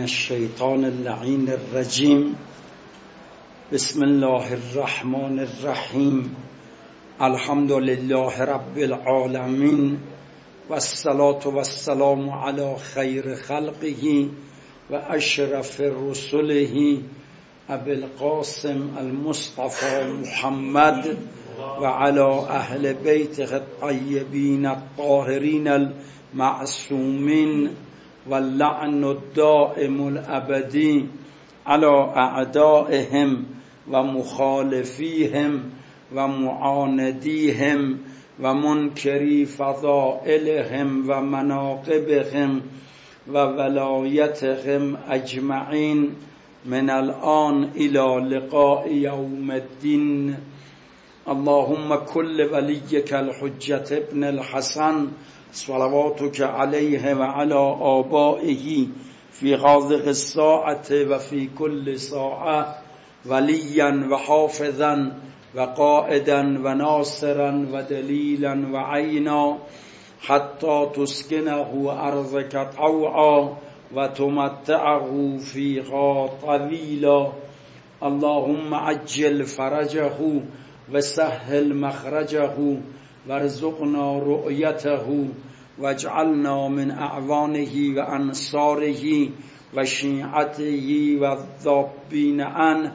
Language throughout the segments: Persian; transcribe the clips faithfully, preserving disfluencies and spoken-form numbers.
الشیطان اللعین الرجیم. بسم الله الرحمن الرحیم. الحمد لله رب العالمین و الصلاة و السلام علی خیر خلقه و اشرف رسله ابی القاسم المصطفى محمد و علی اهل بیته الطیبین الطاهرین المعصومین و لعن الدائم الابدی علی اعدائهم و مخالفیهم و معاندیهم و منکری فضائلهم و مناقبهم و ولایتهم اجمعین من الان الى لقاء یوم الدین. اللهم كل وليك الحجة ابن الحسن صلواتك عليه وعلى آبائه في هذه الساعة وفي كل ساعة وليا وحافظا وقائدا وناصرا ودليلا وعينا حتى تسكنه أرضك طوعا وتمتعه فيها طويلا. اللهم عجل فرجه وسهل مخرجه وارزقنا رؤيته واجعلنا من اعوانه وانصاره وشيعته والذابين عنه.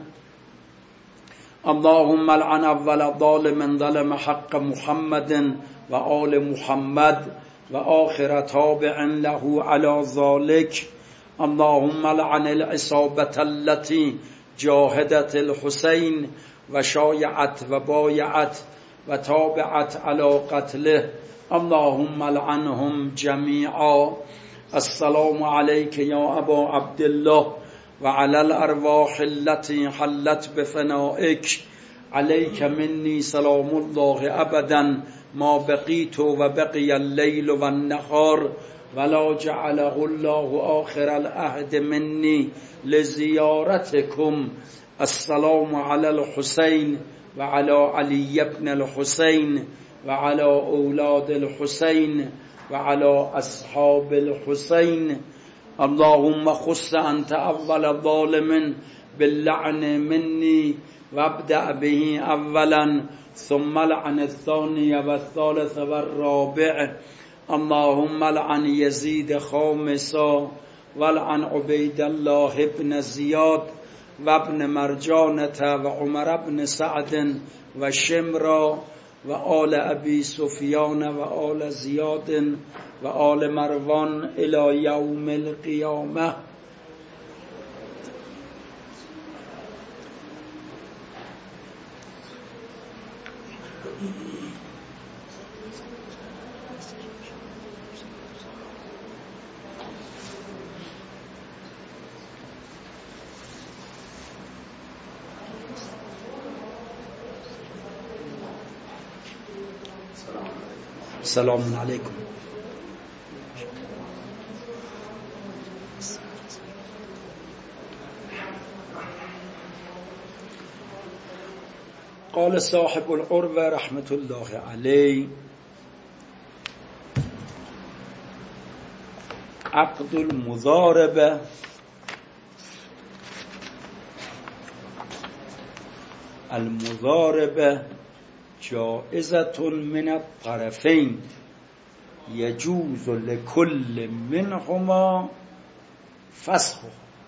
اللهم لعن اول ظالم ظلم حق محمد وآل محمد وآخر تابع له على ذلك. اللهم لعن العصابة التي جاهدت الحسين وشايعت وبايعت وتابعت على قتله. اللهم لعنهم جميعا. السلام عليك يا أبا عبد الله وعلى الأرواح التي حلت بفنائك. عليك مني سلام الله أبدا ما بقيت وبقي الليل والنهار ولا جعله الله آخر العهد مني لزيارتكم. السلام على الحسين وعلى علي بن الحسين وعلى أولاد الحسين وعلى أصحاب الحسين. اللهم خص أنت أول ظالم باللعن مني وابدأ به أولا ثم لعن الثاني والثالث والرابع. اللهم لعن يزيد خامسا ولعن عبيد الله بن زياد وابن مرجانة وعمر بن سعد وشمرا وآل أبي سفيان وآل زياد وآل مروان إلى يوم القيامة. السلام عليكم. قال صاحب العروة رحمة الله عليه: عقد المضاربة المضاربة جائزة من الطرفين يجوز لكل منهما فسخه.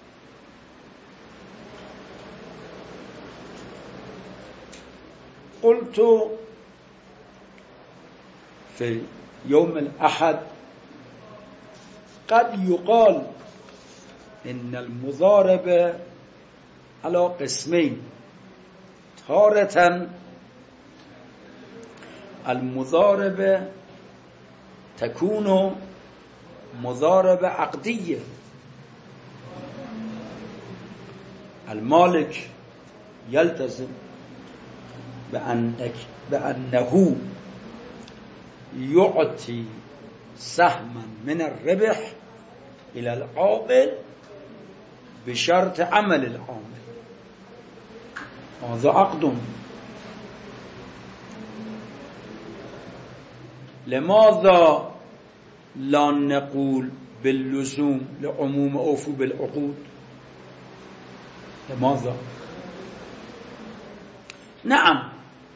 قلت في يوم الأحد: قد يقال إن المضاربة على قسمين. تارة المضاربة تكون مضاربة عقدية، المالك يلتزم بأنك بأنه يعطي سهما من الربح إلى العامل بشرط عمل العامل. هذا عقد. لماذا لا نقول باللزوم لعموم اوفوا بالعقود. لماذا؟ نعم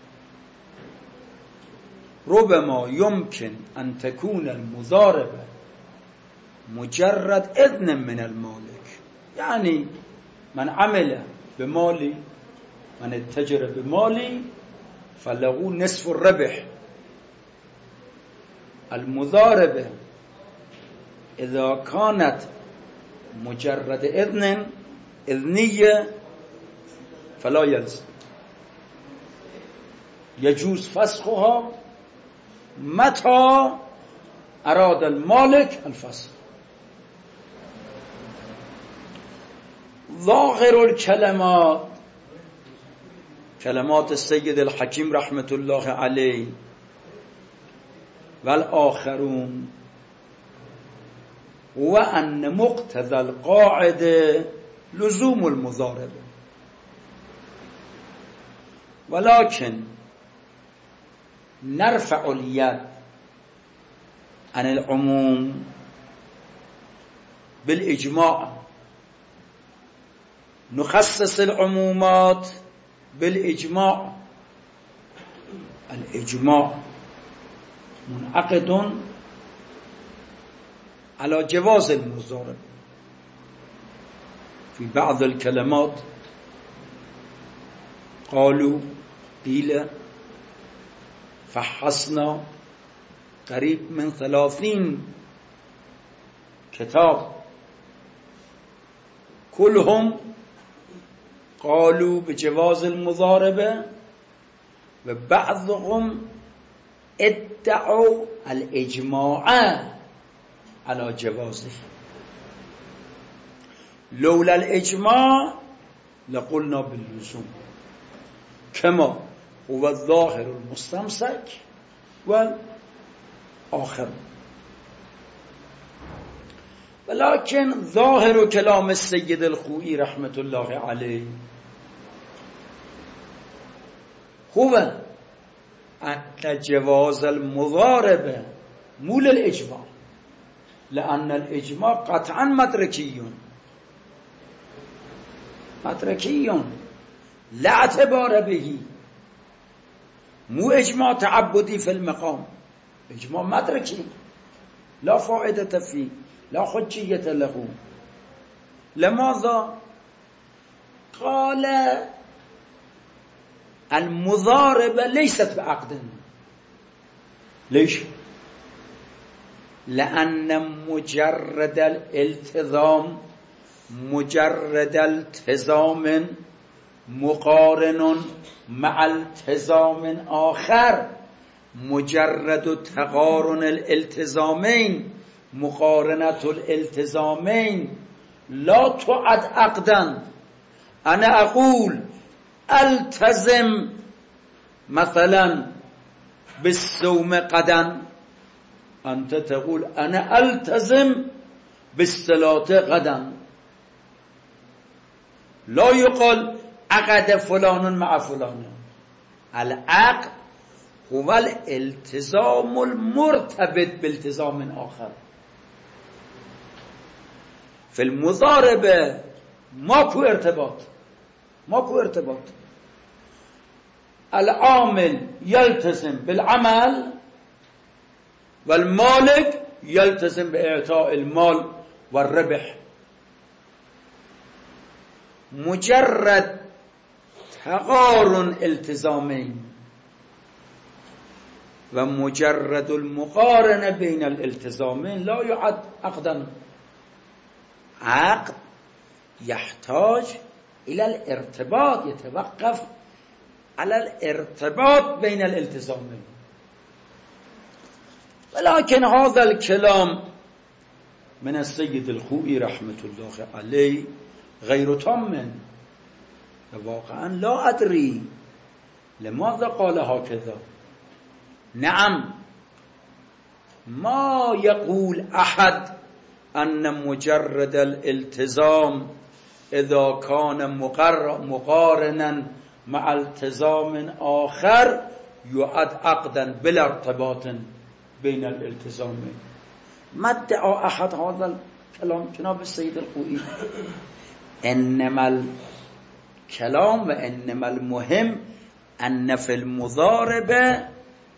ربما يمكن أن تكون المضاربة مجرد إذن من المالك، يعني من عمل بمالي، من اتجر بمالي فله نصف الربح. المضاربة إذا كانت مجرد إذن إذنية فلا يلزم، يجوز فسخها متى أراد المالك الفسخ. ظاهر الكلمات كلمات السيد الحكيم رحمة الله عليه والآخرون وأن مقتضى القاعدة لزوم المضاربة، ولكن نرفع اليد عن العموم بالإجماع، نخصص العمومات بالإجماع. الإجماع منعقد على جواز المضاربة. في بعض الكلمات قالوا قيل فحصنا قريب من ثلاثين كتاب كلهم قالوا بجواز المضاربة، وبعضهم ادعوا الإجماع على جوازه. لولا الإجماع لقلنا باللزوم كما هو الظاهر المستمسك والآخر. ولكن ظاهر كلام السيد الخوئي رحمة الله عليه هو أن جواز المضاربة مو للإجماع، لأن الإجماع قطعا مدركي مدركي لا اعتبار به، مو إجماع تعبدي في المقام، إجماع مدركي لا فائدة فيه لا حجية له. لماذا؟ قال المضاربة ليست بعقد. ليش؟ لأن مجرد الالتزام مجرد التزام مقارن مع التزام آخر، مجرد تقارن الالتزامين مقارنة الالتزامين لا تعد عقدا. أنا أقول التزم مثلا بالصوم غدا، أنت تقول أنا ألتزم بالصلاة غدا. لا يقال عقد فلان مع فلان. العقد هو الالتزام المرتبط بالتزام آخر. في المضاربة ماكو ارتباط، ماكو ارتباط. العامل يلتزم بالعمل والمالك يلتزم بإعطاء المال والربح. مجرد تقارن التزامين ومجرد المقارنة بين الالتزامين لا يعد عقدا. عقد يحتاج إلى الارتباط، يتوقف على الارتباط بين الالتزامين. ولكن هذا الكلام من السيد الخوئي رحمة الله عليه غير تام، واقعا لا أدري لماذا قال هكذا. نعم ما يقول أحد أن مجرد الالتزام إذا كان مقارنا مع التزام آخر يعد عقدا بلا ارتباط بين الالتزامين. ما ادعى أحد هذا الكلام جناب السيد الخوئي. إنما الكلام وإنما المهم أن في المضاربة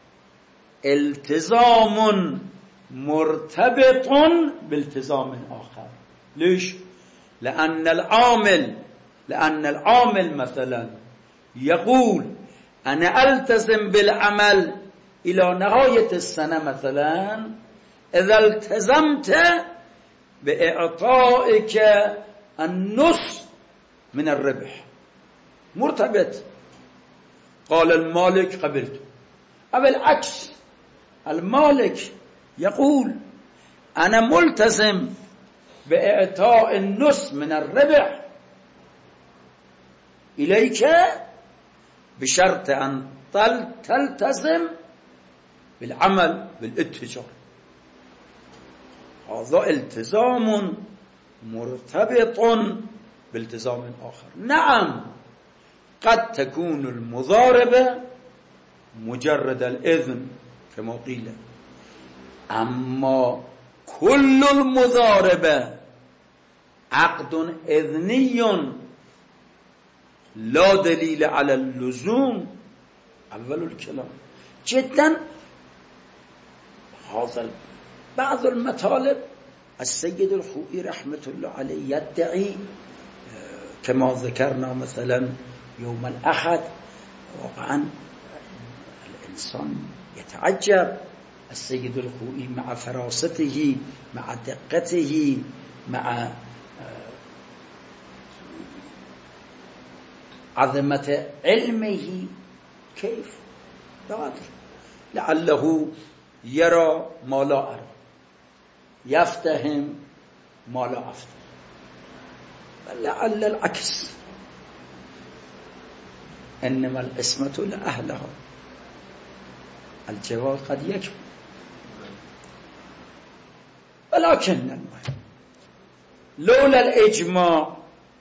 التزام مرتبط بالتزام آخر. ليش؟ لأن العامل لأن العامل مثلا يقول أنا ألتزم بالعمل إلى نهاية السنة مثلا، إذا التزمت بإعطائك النصف من الربح مرتبط. قال المالك قبلت. أو العكس، المالك يقول أنا ملتزم بإعطاء النصف من الربح إليك بشرط أن تلتزم بالعمل بالاتجار. هذا التزام مرتبط بالتزام آخر. نعم قد تكون المضاربة مجرد الإذن كما قيل، أما كل المضاربة عقد إذني لا دليل على اللزوم. أول الكلام جدا هذا بعض المطالب السيد الخوئي رحمة الله عليه يدعي كما ذكرنا مثلا يوم الأحد. واقعا الإنسان يتعجب. السيد الخوئي مع فراسته مع دقته مع عظمة علمه كيف لا أدري، لعله يرى ما لا أرى، يفتهم ما لا أفتهم، لعل العكس. إنما العصمة لأهلها. الجواب قد يكون، ولكن المهم لولا الإجماع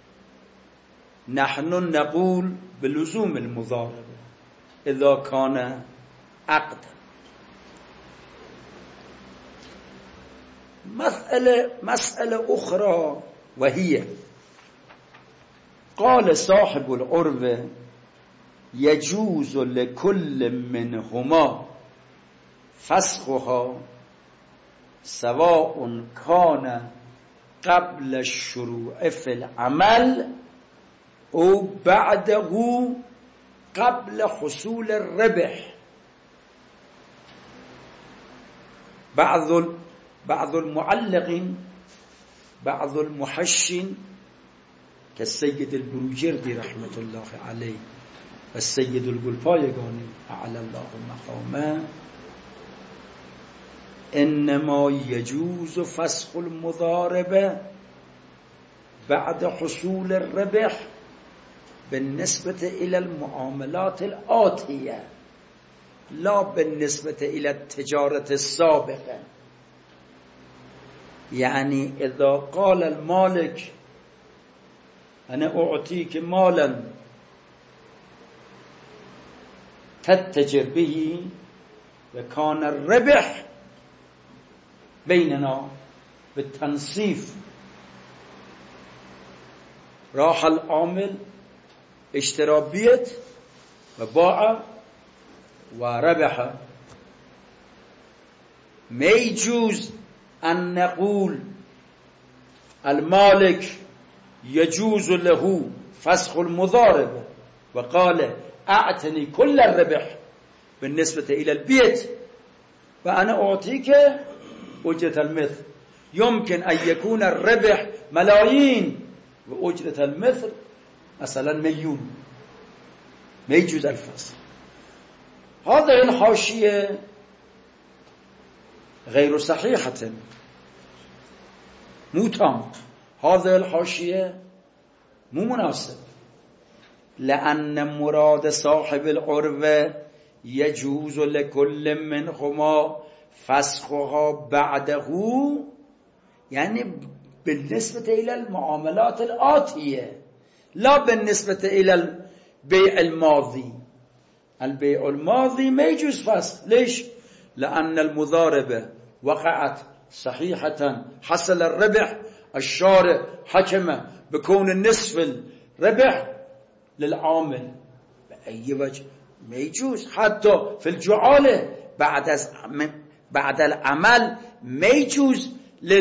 نحن نقول بلزوم المضاربة إذا كان عقدا. مسألة, مسألة أخرى وهي قال صاحب العروة يجوز لكل منهما فسخها سواء كان قبل الشروع في العمل أو بعده قبل حصول الربح. بعض بعض المعلقين بعض المحشين كالسيد البروجردي رحمة الله عليه والسيد القلفايقاني أعلى الله مقامه إنما يجوز فسخ المضاربة بعد حصول الربح بالنسبة إلى المعاملات الآتية لا بالنسبة إلى التجارة السابقة. يعني إذا قال المالك أنا أعطيك مالا تتجر به وكان الربح بيننا بالتنصيف، راح العامل اشترى بيت وباع وربح، ما يجوز أن نقول المالك يجوز له فسخ المضاربة وقال أعطني كل الربح بالنسبة إلى البيت وأنا أعطيك أجرة المثل. يمكن أن يكون الربح ملايين وأجرة المثل مثلا مليون، ما يجوز الفصل. هذه الحاشية غير صحيحة مو تام، هذه الحاشية مو مناسب، لأن مراد صاحب العروة يجوز لكل منهما فسخها بعده، يعني بالنسبة إلى المعاملات الآتية لا بالنسبة إلى البيع الماضي. البيع الماضي ما يجوز فسخ. ليش؟ لأن المضاربة وقعت صحيحة حصل الربح، الشارع حكم بكون النصف الربح للعامل، بأي وجه ما يجوز. حتى في الجعالة بعد بعد العمل ما يجوز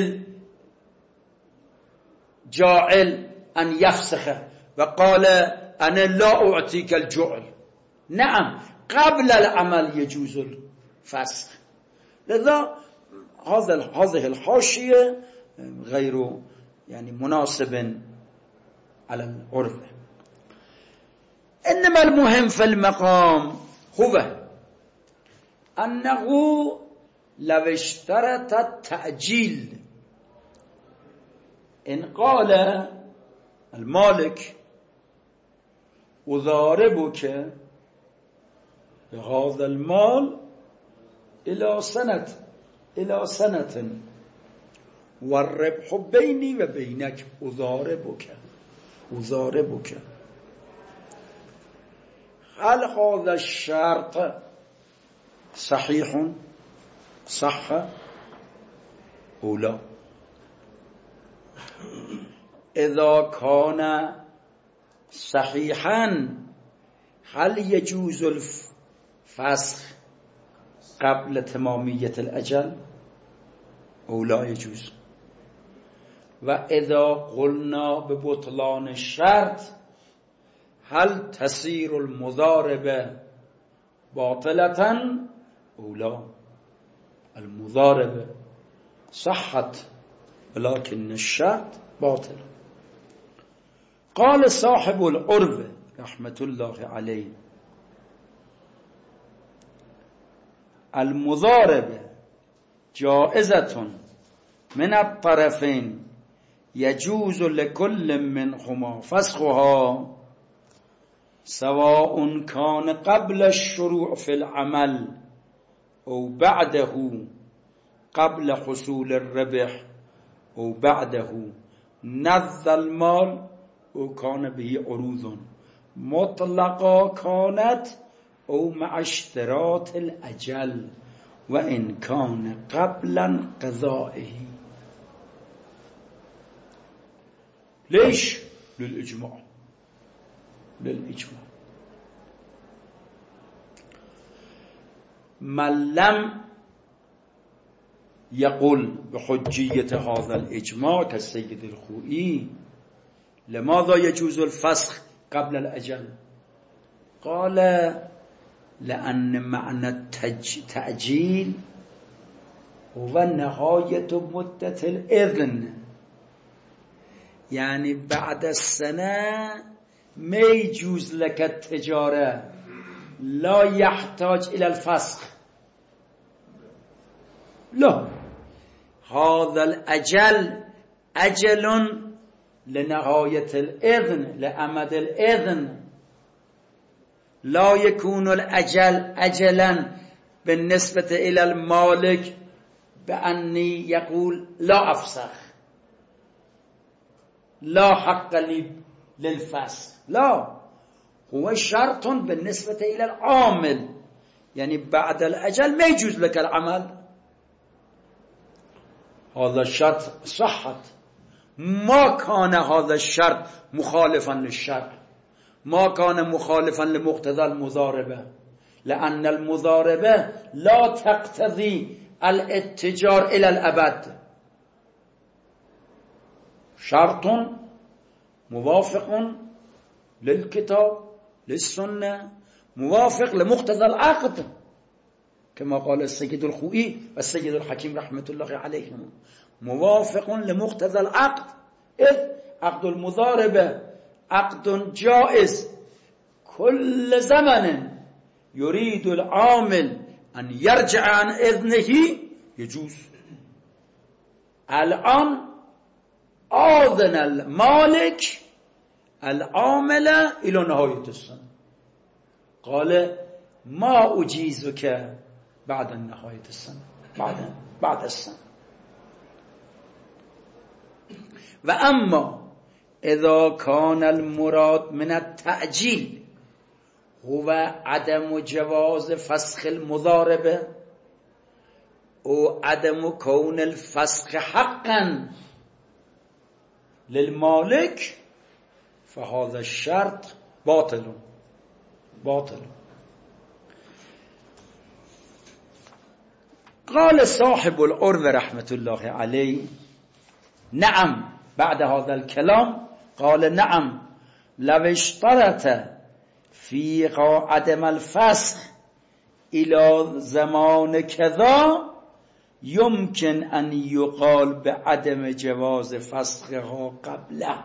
للجاعل أن يفسخه وقال أنا لا أعطيك الجعل. نعم، قبل العمل يجوز الفسخ. لذا هذا هذه الحاشية غير يعني مناسب على العرف. إنما المهم في المقام هو أنه لو اشترط التأجيل، إن قال المالك أضاربك بهذا المال إلى سنة إلى سنة والربح بيني وبينك، أضاربك أضاربك هل هذا الشرط صحيح صح أو لا؟ إذا كان صحيحا هل يجوز الفسخ قبل تمامية الأجل أو لا يجوز؟ وإذا قلنا ببطلان الشرط هل تسير المضاربة باطلة أو لا؟ المضاربة صحت ولكن الشرط باطل. قال صاحب العرف رحمة الله عليه المضاربة جائزة من الطرفين يجوز لكل منهما فسخها سواء كان قبل الشروع في العمل أو بعده، قبل حصول الربح أو بعده، نذ المال أو كان به عروض مطلقة كانت أو مع اشتراط الأجل وإن كان قبل انقضائه. ليش؟ للإجماع للإجماع من لم يقول بحجية هذا الإجماع كالسيد الخوئي لماذا يجوز الفسخ قبل الأجل؟ قال لأن معنى التأجيل هو نهاية مدة الإذن، يعني بعد السنة ما يجوز لك التجارة، لا يحتاج إلى الفسخ. لا، هذا الأجل أجل لنهاية الإذن، لأمد الإذن، لا يكون الأجل أجلا بالنسبة إلى المالك بأني يقول لا أفسخ، لا حق لي للفسخ. لا، هو شرط بالنسبة إلى العامل، يعني بعد الأجل ما يجوز لك العمل. هذا الشرط صحت، ما كان هذا الشرط مخالفا للشرع، ما كان مخالفا لمقتضى المضاربة، لأن المضاربة لا تقتضي الاتجار إلى الأبد، شرط موافق للكتاب للسنة، موافق لمقتضى العقد كما قال السيد الخوئي والسيد الحكيم رحمة الله عليهم، موافق لمقتضى العقد. إذ عقد المضاربة عقد جائز، كل زمن يريد العامل أن يرجع عن إذنه يجوز. الآن آذن المالك العامل إلى نهاية السنة، قال ما أجيزك بعد نهاية السنة، بعد بعد السنة. وأما إذا كان المراد من التأجيل هو عدم جواز فسخ المضاربة او عدم كون الفسخ حقا للمالك فهذا الشرط باطل باطل. قال صاحب العروة رحمة الله عليه نعم، بعد هذا الكلام قال نعم لو اشترط في عدم الفسخ إلى زمان كذا يمكن أن يقال بعدم جواز فسخها قبله،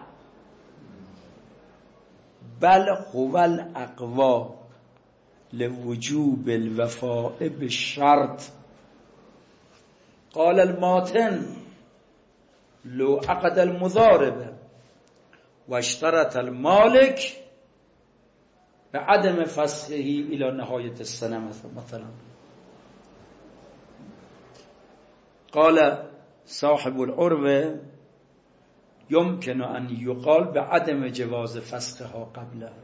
بل هو الأقوى لوجوب الوفاء بالشرط. قال الماتن لو عقد المضارب واشترط المالك بعدم فسخه إلى نهاية السنة مثلا. قال صاحب العروة يمكن أن يقال بعدم جواز فسخها قبله.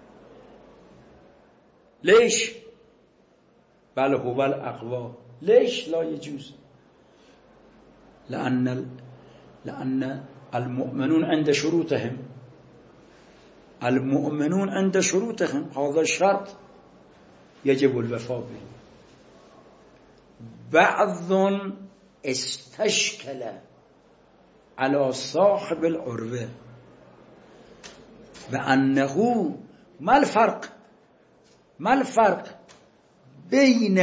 ليش؟ بل هو الأقوى. ليش لا يجوز؟ لأن لأن المؤمنون عند شروطهم المؤمنون عند شروطهم هذا الشرط يجب الوفاء به. بعض استشكل على صاحب العروة بأنه ما الفرق ما الفرق بين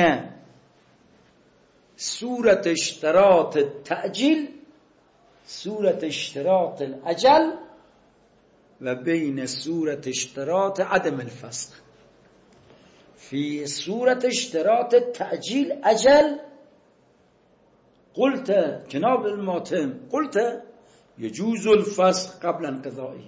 سورة اشتراط التأجيل سورة اشتراط الأجل وبين سورة اشتراط عدم الفسخ. في سورة اشتراط التأجيل أجل قلت جناب الماتم قلت يجوز الفسخ قبل انقضائه.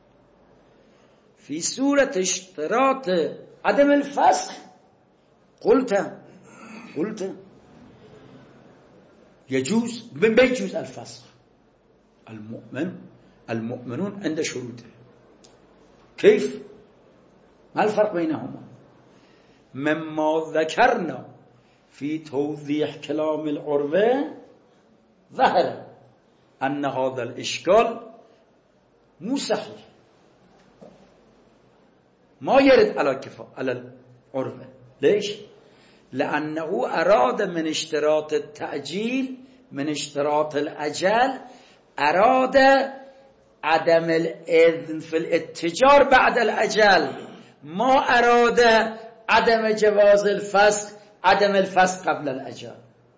في سورة اشتراط عدم الفسخ قلت قلت يجوز من بيجوز الفسخ. المؤمن المؤمنون عند شروطه. كيف؟ ما الفرق بينهما؟ مما ذكرنا في توضيح كلام العروة ظهر أن هذا الإشكال مو صحيح، ما يرد على كفاء على العروة. ليش؟ لأنه أراد من اشتراط التأجيل من اشتراط الأجل أراد عدم الإذن في الاتجار بعد الأجل، ما أراد عدم جواز الفسخ عدم الفسخ قبل الأجل.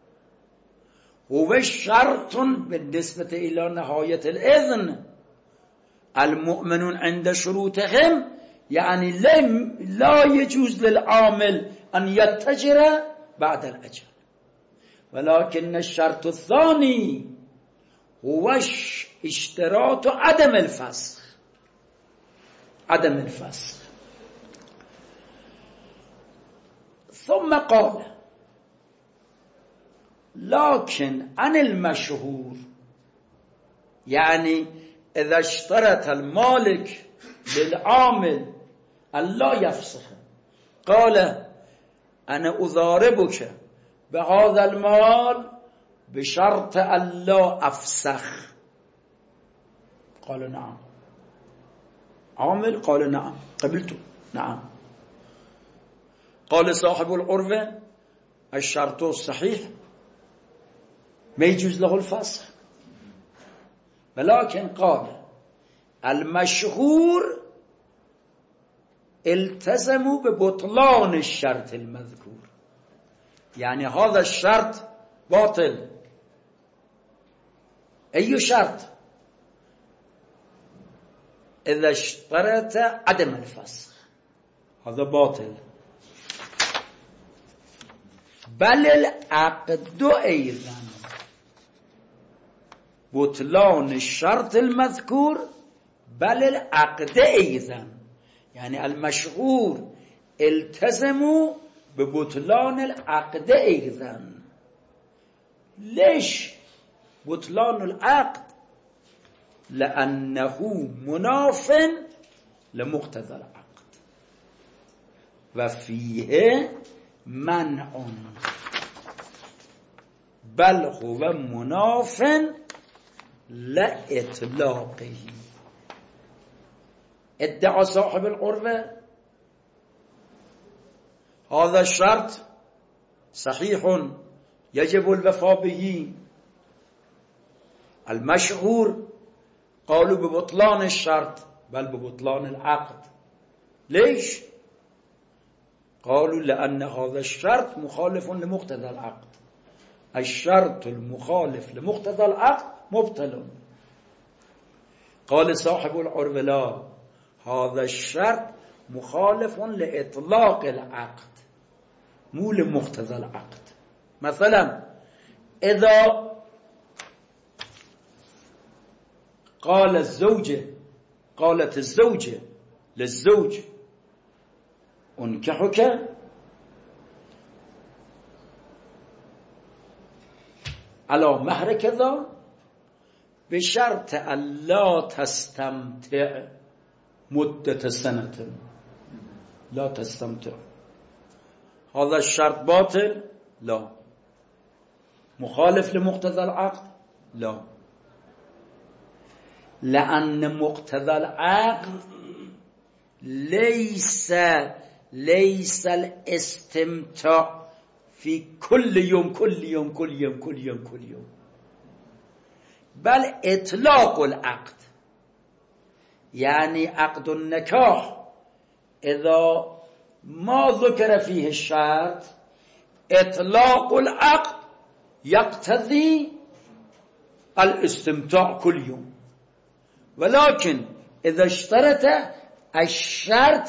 هو شرط بالنسبة إلى نهاية الإذن. المؤمنون عند شروطهم يعني لا يجوز للعامل أن يتجر بعد الأجل، ولكن الشرط الثاني هو اشتراط عدم الفسخ عدم الفسخ. ثم قال لكن عن المشهور، يعني إذا اشترط المالك للعامل ألا يفسخ قال أنا أضاربك بهذا المال بشرط ألا أفسخ، قال نعم. عامل قال نعم قبلته نعم. قال صاحب العروة الشرط الصحيح ما يجوز له الفسخ، ولكن قال المشهور التزموا ببطلان الشرط المذكور، يعني هذا الشرط باطل. أي شرط؟ إذا اشترط عدم الفسخ هذا باطل. بل العقد أيضا بطلان الشرط المذكور، بل العقد أيضا، يعني المشهور التزموا ببطلان العقد أيضا. ليش بطلان العقد؟ لأنه مناف لمقتضى العقد وفيه منع بل هو مناف لإطلاقه. ادعى صاحب العروة هذا الشرط صحيح يجب الوفاء به. المشهور قالوا ببطلان الشرط بل ببطلان العقد. ليش؟ قالوا لأن هذا الشرط مخالف لمقتضى العقد. الشرط المخالف لمقتضى العقد مبطل. قال صاحب العروة لا، هذا الشرط مخالف لإطلاق العقد مو لمقتضى العقد. مثلا إذا قال الزوجة قالت الزوجة للزوج أنكحك على مهر كذا بشرط أن لا تستمتع مدة سنة، لا تستمتع، هذا الشرط باطل؟ لا. مخالف لمقتضى العقد؟ لا، لأن مقتضى العقد ليس ليس الاستمتاع في كل يوم كل يوم كل يوم كل يوم كل يوم، بل إطلاق العقد. يعني عقد النكاح إذا ما ذكر فيه الشرط إطلاق العقد يقتضي الاستمتاع كل يوم، ولكن إذا اشترط الشرط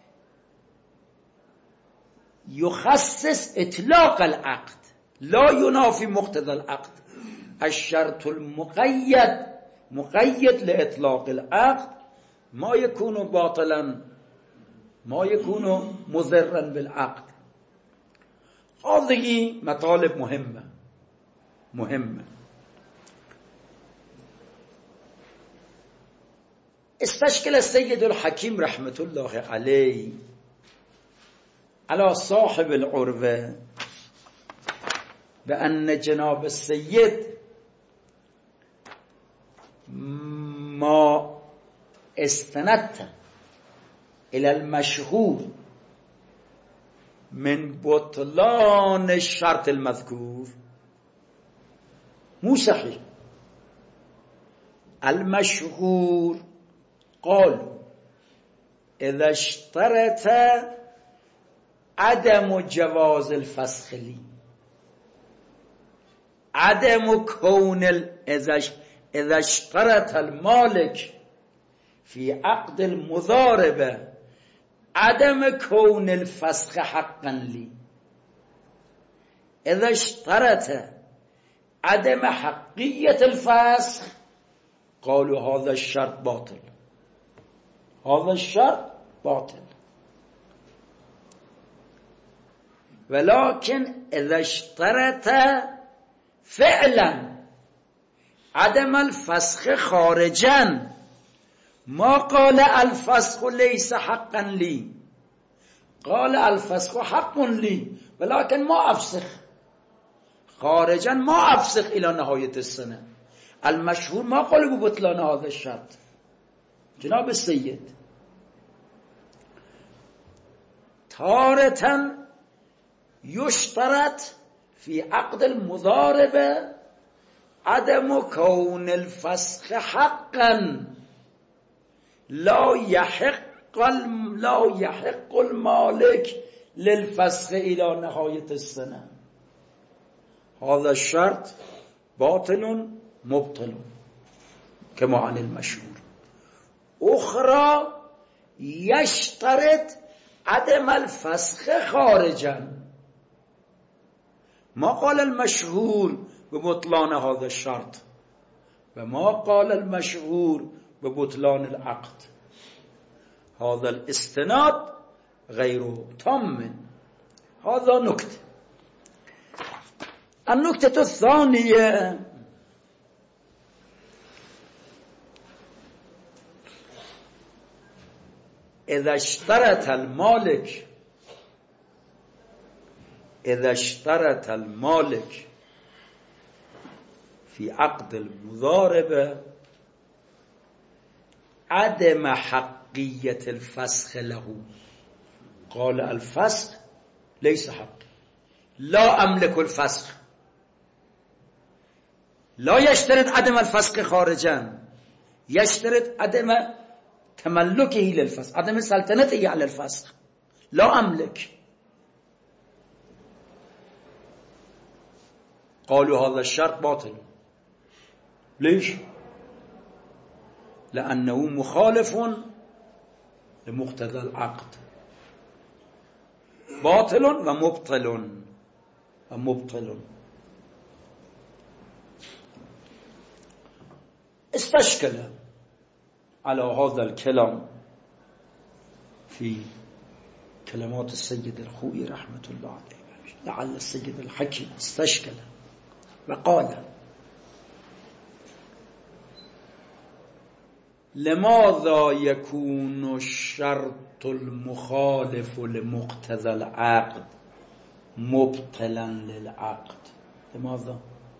يخصص إطلاق العقد لا ينافي مقتضى العقد. الشرط المقيد مقيد لإطلاق العقد ما يكون باطلا، ما يكون مضرا بالعقد. هذه مطالب مهمة مهمة. استشكل السيد الحكيم رحمة الله عليه على صاحب العروة بأن جناب السيد ما استندت إلى المشهور من بطلان الشرط المذكور مو صحيح. المشهور قالوا إذا اشترط عدم جواز الفسخ لي، عدم كون إذا اشترط المالك في عقد المضاربة عدم كون الفسخ حقا لي، إذا اشترط عدم حقية الفسخ قالوا هذا الشرط باطل، هذا الشرط باطل. ولكن إذا اشترط فعلا عدم الفسخ خارجا ما قال الفسخ ليس حقا لي، قال الفسخ حق لي ولكن ما أفسخ خارجا، ما أفسخ إلى نهاية السنة. المشهور ما قالوا ببطلان هذا الشرط. جناب السيد تارة يشترط في عقد المضاربة عدم كون الفسخ حقا، لا يحق لا يحق المالك للفسخ إلى نهاية السنة. هذا الشرط باطل مبطل كما عن المشهور. أخرى يشترط عدم الفسخ خارجا، ما قال المشهور ببطلان هذا الشرط وما قال المشهور ببطلان العقد. هذا الاستناد غير تام. هذا نكتة. النكتة الثانية إذا اشترط المالك إذا اشترط المالك في عقد المضاربة عدم حقية الفسخ له. قال الفسخ ليس حق، لا أملك الفسخ. لا يشترط عدم الفسخ خارجا، يشترط عدم تملكه للفسخ، عدم سلطنته على الفسخ. لا أملك. قالوا هذا الشرط باطل. ليش؟ لأنه مخالف لمقتضى العقد. باطل ومبطل ومبطل. استشكل على هذا الكلام في كلمات السيد الخوئي رحمة الله عليه، لعل السيد الحكيم استشكل وقال: لماذا يكون الشرط المخالف لمقتضى العقد مبطلا للعقد؟ لماذا؟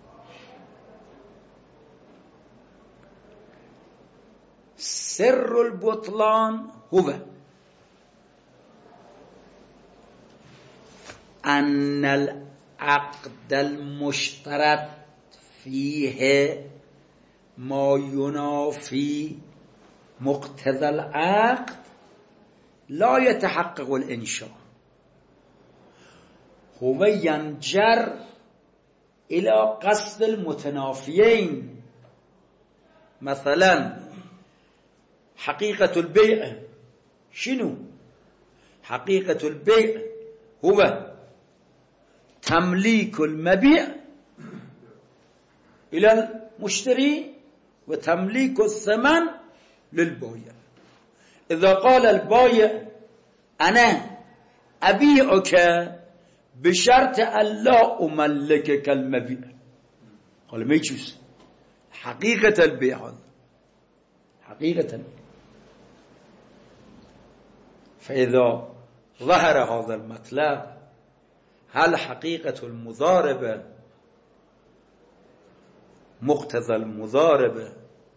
سر البطلان هو أن العقد المشترط فيه ما ينافي مقتضى العقد لا يتحقق الإنشاء، هو ينجر إلى قصد المتنافيين. مثلا حقيقة البيع شنو؟ حقيقة البيع هو تمليك المبيع إلى المشتري وتمليك الثمن للبائع. إذا قال البائع أنا أبيعك بشرط أن لا أملكك المبيع، قال ما يجوز. حقيقة البيع هذا حقيقة. فإذا ظهر هذا المطلب، هل حقيقة المضاربة مقتضى المضاربة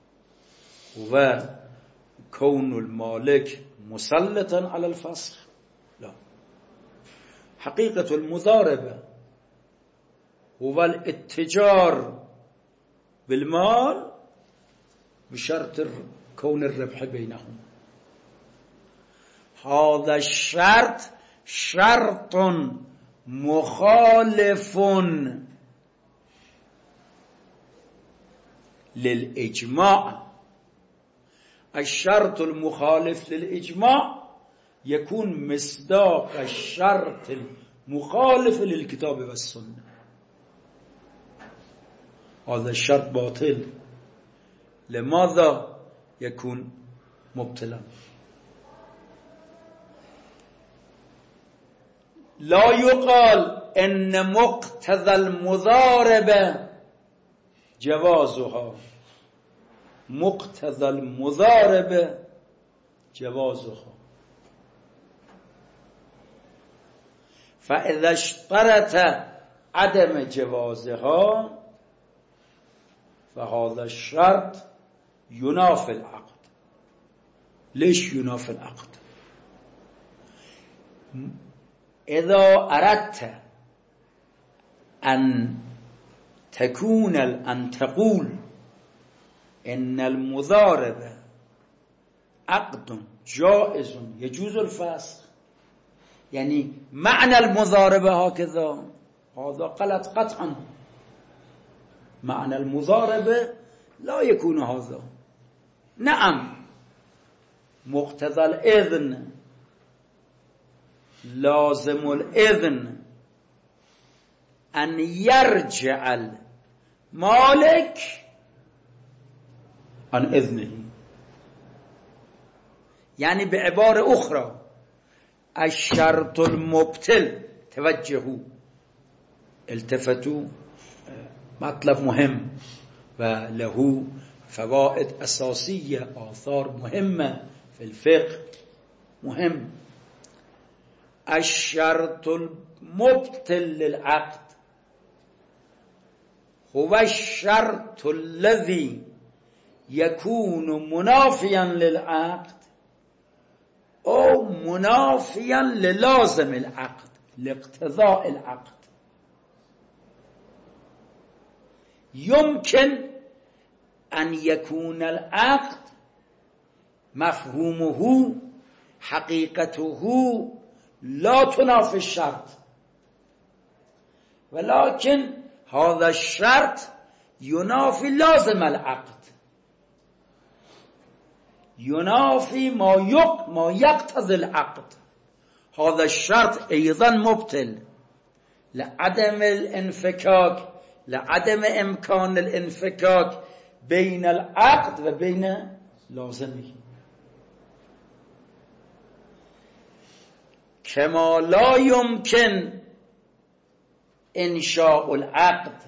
وكون المالك مسلطا على الفسخ؟ لا. حقيقة المضاربة هو الاتجار بالمال بشرط كون الربح بينهم. هذا الشرط شرط مخالف للإجماع. الشرط المخالف للإجماع يكون مصداق الشرط المخالف للكتاب والسنة. هذا الشرط باطل. لماذا يكون مبطلا؟ لا يقال إن مقتضى المضاربة جوازها، مقتضى المضاربة جوازها. فإذا اشترط عدم جوازها فهذا الشرط ينافي العقد. ليش ينافي العقد؟ إذا أردت أن تكون أن تقول إن المضاربة عقد جائز يجوز الفسخ، يعني معنى المضاربة هكذا، هذا غلط قطعا. معنى المضاربة لا يكون هذا. نعم مقتضى الإذن، لازم الإذن أن يرجع المالك عن إذنه. يعني بعبارة أخرى الشرط المبطل، توجهوا التفتوا، مطلب مهم وله فوائد أساسية، آثار مهمة في الفقه مهم. الشرط المبطل للعقد هو الشرط الذي يكون منافيا للعقد او منافيا للازم العقد لاقتضاء العقد. يمكن أن يكون العقد مفهومه حقيقته لا تنافي الشرط، ولكن هذا الشرط ينافي لازم العقد، ينافي ما يق ما يقتضي العقد. هذا الشرط أيضا مبطل لعدم الانفكاك، لعدم إمكان الانفكاك بين العقد وبين لازمه. كما لا يمكن إنشاء العقد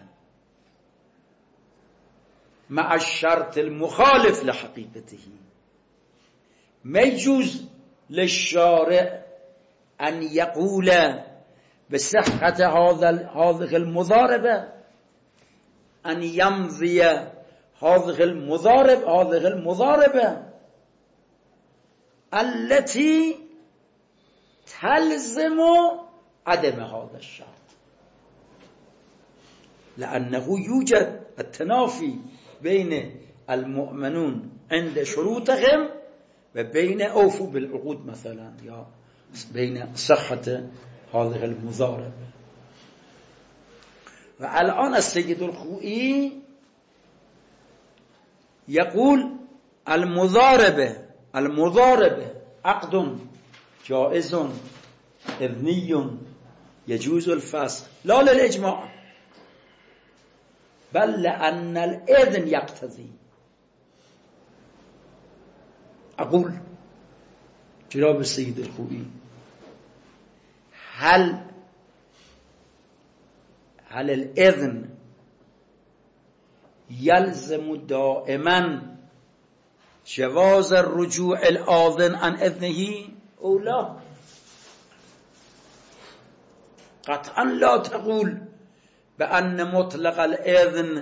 مع الشرط المخالف لحقيقته. ما يجوز للشارع أن يقول بصحة هذا هذه المضاربة، أن يمضي هذه المضارب هذه المضاربة التي تلزم عدم هذا الشرط، لأنه يوجد التنافي بين المؤمنون عند شروطهم وبين أوفوا بالعقود مثلا، يا بين صحة هذه المضاربة. والآن السيد الخوئي يقول المضاربة المضاربة عقد جائز إذني يجوز الفسخ لا للإجماع بل لأن الإذن يقتضي. أقول جناب السيد الخوئي، هل هل الإذن يلزم دائما جواز الرجوع الآذن عن إذنه أو لا؟ قطعا لا تقول بأن مطلق الإذن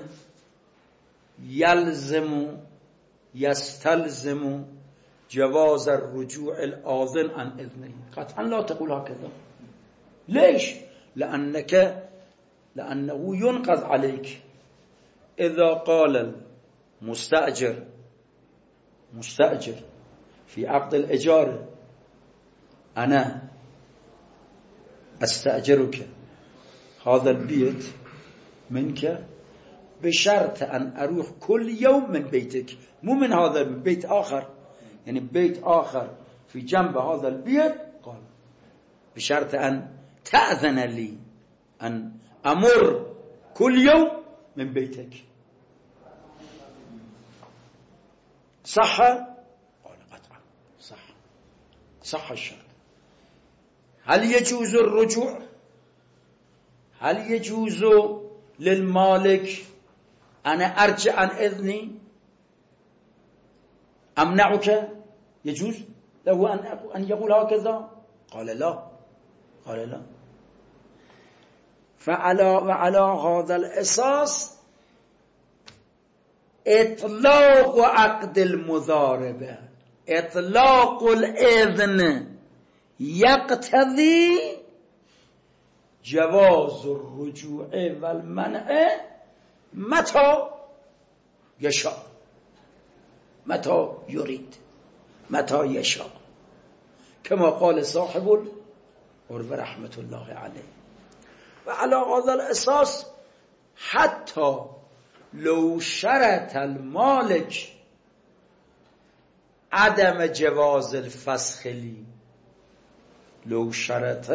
يلزم يستلزم جواز الرجوع الآذن عن إذنه، قطعا لا تقول هكذا. ليش؟ لأنك لأنه ينقض عليك إذا قال المستأجر مستأجر في عقد الإجارة أنا أستأجرك هذا البيت منك بشرط أن أروح كل يوم من بيتك، مو من هذا من بيت آخر، يعني بيت آخر في جنب هذا البيت، قال بشرط أن تأذن لي أن أمر كل يوم من بيتك. صح؟ قال قطعا صح، صح الشرط. هل يجوز الرجوع؟ هل يجوز للمالك أنا أرجع عن إذني أمنعك؟ يجوز له أن يقول هكذا؟ قال لا، قال لا. فعلى وعلى هذا الأساس إطلاق عقد المضاربة إطلاق الإذن يقتضي جواز الرجوع والمنع متى يشاء، متى يريد، متى يشاء، كما قال صاحب العروة رحمة الله عليه. وعلى هذا الأساس حتى لو شرط المالك عدم جواز الفسخ لي، لو شرط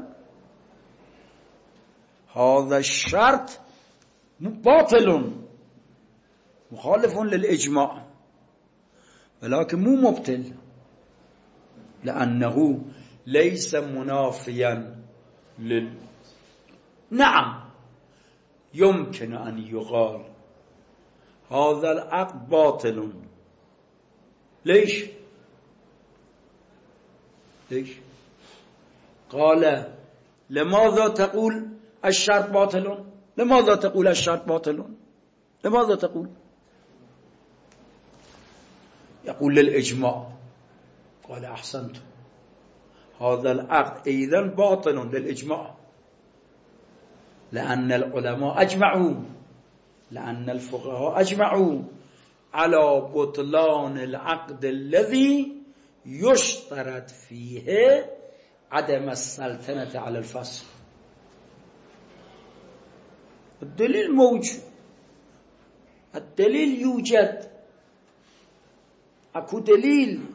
هذا الشرط باطل مخالف للإجماع، ولكن مو مبطل، لأنه ليس منافيا لل نعم يمكن أن يقال هذا العقد باطل. ليش؟ ليش؟ قال لماذا تقول الشرط باطل؟ لماذا تقول الشرط باطل؟ لماذا تقول؟ يقول للإجماع. قال أحسنت، هذا العقد أيضا باطل للإجماع، لأن العلماء أجمعوا، لأن الفقهاء أجمعوا على بطلان العقد الذي يشترط فيه عدم السلطنة على الفصل. الدليل موجود، الدليل يوجد، اكو دليل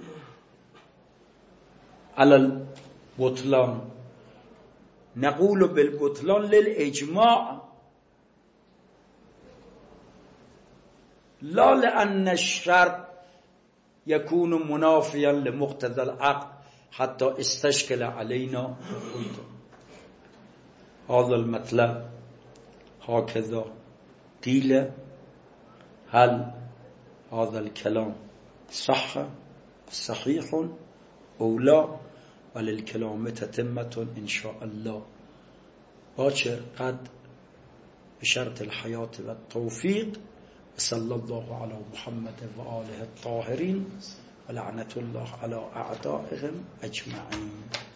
على البطلان. نقول بالبطلان للإجماع، لا لأن الشرط يكون منافيا لمقتضى العقد حتى استشكل علينا. هذا المطلب هكذا قيل. هل هذا الكلام صح صحيح أو لا؟ وللكلام تتمة إن شاء الله، باكر قد بشرط الحياة والتوفيق. صلى الله على محمد وآله الطاهرين ولعنة الله على أعدائهم أجمعين.